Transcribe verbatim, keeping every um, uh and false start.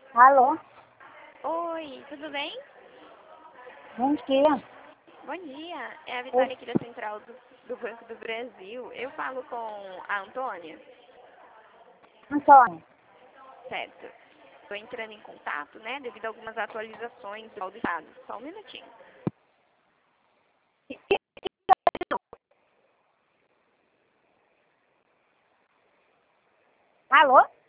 Alô? Oi, tudo bem? Bom dia. Bom dia. É a Vitória aqui da Central do, do Banco do Brasil. Eu falo com a Antônia, Antônio. certo? Estou entrando em contato, né, devido a algumas atualizações do Estado. Só um minutinho. Alô?